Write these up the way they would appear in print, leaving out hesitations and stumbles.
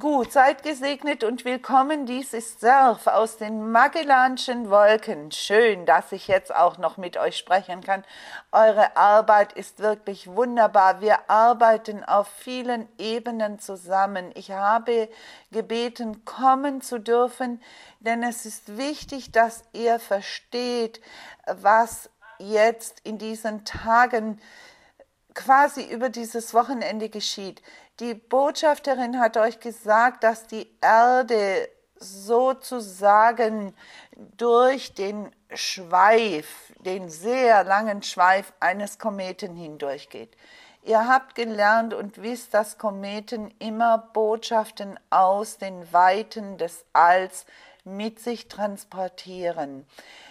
Gut, seid gesegnet und willkommen. Dies ist Surf aus den Magellanischen Wolken. Schön, dass ich jetzt auch noch mit euch sprechen kann. Eure Arbeit ist wirklich wunderbar. Wir arbeiten auf vielen Ebenen zusammen. Ich habe gebeten, kommen zu dürfen, denn es ist wichtig, dass ihr versteht, was jetzt in diesen Tagen quasi über dieses Wochenende geschieht. Die Botschafterin hat euch gesagt, dass die Erde sozusagen durch den Schweif, den sehr langen Schweif eines Kometen hindurchgeht. Ihr habt gelernt und wisst, dass Kometen immer Botschaften aus den Weiten des Alls mit sich transportieren.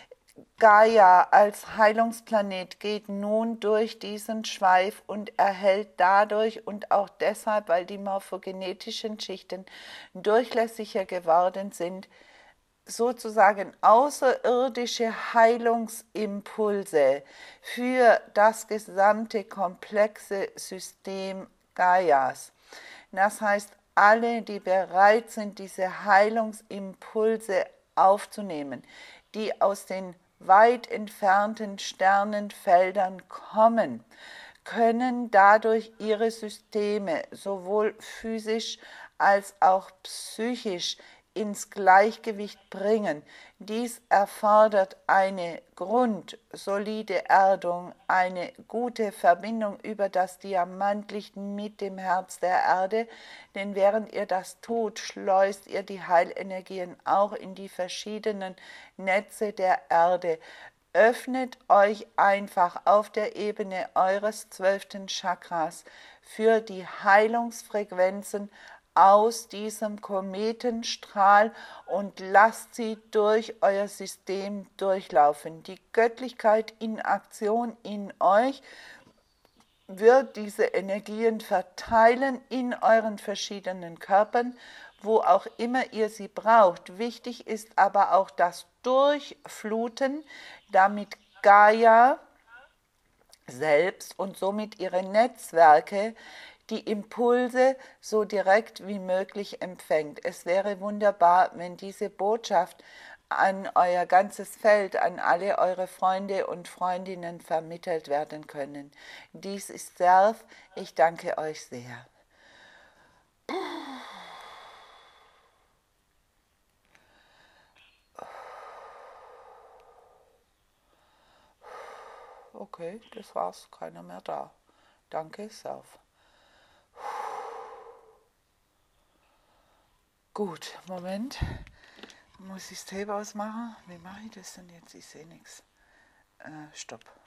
Gaia als Heilungsplanet geht nun durch diesen Schweif und erhält dadurch und auch deshalb, weil die morphogenetischen Schichten durchlässiger geworden sind, sozusagen außerirdische Heilungsimpulse für das gesamte komplexe System Gaias. Das heißt, alle, die bereit sind, diese Heilungsimpulse aufzunehmen, die aus den weit entfernten Sternenfeldern kommen, können dadurch ihre Systeme sowohl physisch als auch psychisch ins Gleichgewicht bringen. Dies erfordert eine grundsolide Erdung, eine gute Verbindung über das Diamantlicht mit dem Herz der Erde, denn während ihr das tut, schleust ihr die Heilenergien auch in die verschiedenen Netze der Erde. Öffnet euch einfach auf der Ebene eures 12. Chakras für die Heilungsfrequenzen aus diesem Kometenstrahl und lasst sie durch euer System durchlaufen. Die Göttlichkeit in Aktion in euch wird diese Energien verteilen in euren verschiedenen Körpern, wo auch immer ihr sie braucht. Wichtig ist aber auch das Durchfluten, damit Gaia selbst und somit ihre Netzwerke die Impulse so direkt wie möglich empfängt. Es wäre wunderbar, wenn diese Botschaft an euer ganzes Feld, an alle eure Freunde und Freundinnen vermittelt werden können. Dies ist Surf. Ich danke euch sehr. Okay, das war's. Keiner mehr da. Danke, Surf. Gut, Moment. Muss ich das Tape ausmachen? Wie mache ich das denn jetzt? Ich sehe nichts. Stopp.